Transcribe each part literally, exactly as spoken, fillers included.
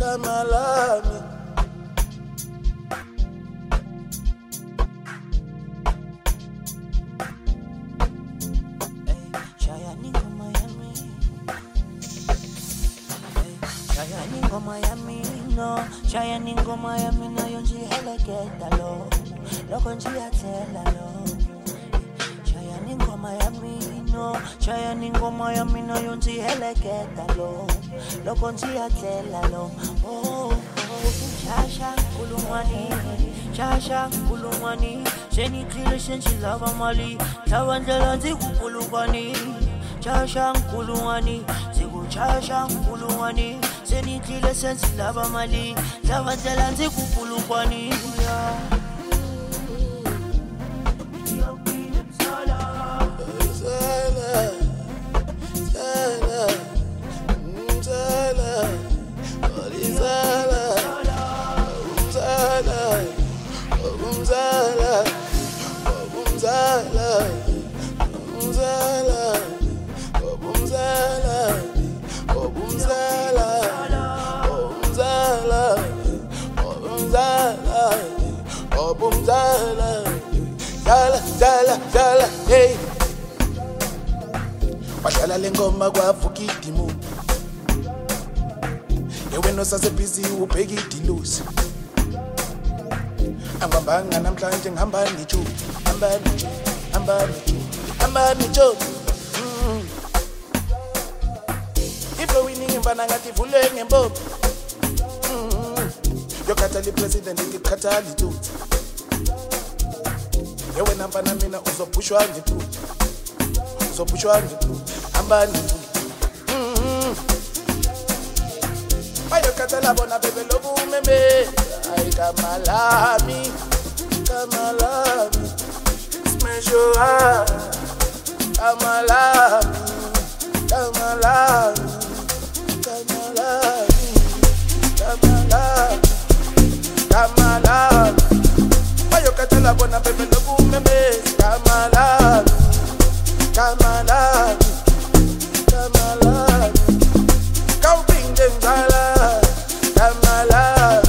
Kamalami. Miami, no, Cheyenne go Miami, no, you see hella get the low. Look on Chia tell low. Cheyenne go Miami, no, Cheyenne go Miami, no, you see hella get the low. Look on Chia tell low. Oh, oh, Shasha, Kulumani, Shasha, Kulumani, Jenny Tillerson, she love Amali, Tawandela, Kulumani, Shasha, Kulumani, Zigu Shasha, Kulumani. Senitile sensi lava mali, lava jalanzi kupulu kwani. Obumzala, zala, zala, zala, hey. Washala lengoma kwa fukidimu. Yewe no sase busy ubheki idilusi. Angambanga namhlanje ngihamba nicho, hamba nicho, hamba nicho, hamba nicho. Iflo winning mbana ngathi vule ngembobo. Yokhathali president ngikhathali tu. Yewe namba na mina uzopushwa ngitu. Uzopushwa ngitu. Hamba nitu. Bayokhathela bona bebe lobu meme. Ay kamalami. Kamalami. Smeshoa. Kamalami. Kamalami. Kamalami. Kamalami. Kamalami. Bayokhathela bona bebe lobu meme. Kamalami. Kamalami. Kamalami. Kauping denzala. Kamalami.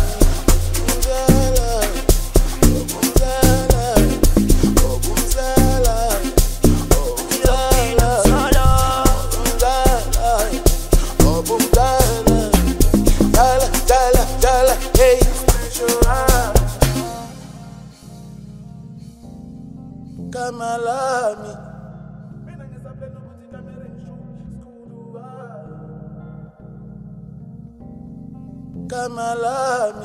Kamalami. Mina ngisaplena ukuthi kamera ngisho skudua. Kamalami.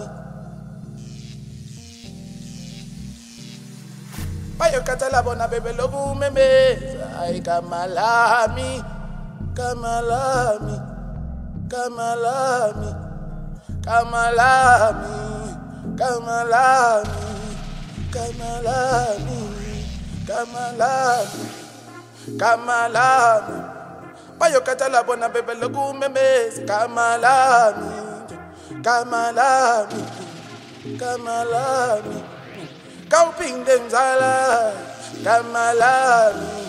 Bayokhathela bona bebe lobu memeza. Ay kamalami. Kamalami. Kamalami. Kamalami. Kamalami. Kamalami. Kamalami, Kamalami. Bayokhathela bona bebe lobu memezi. Kamalami, Kamalami, Kamalami. Kauping denzala. Kamalami.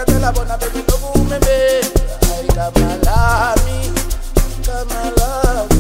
Kamalami, Kamalami.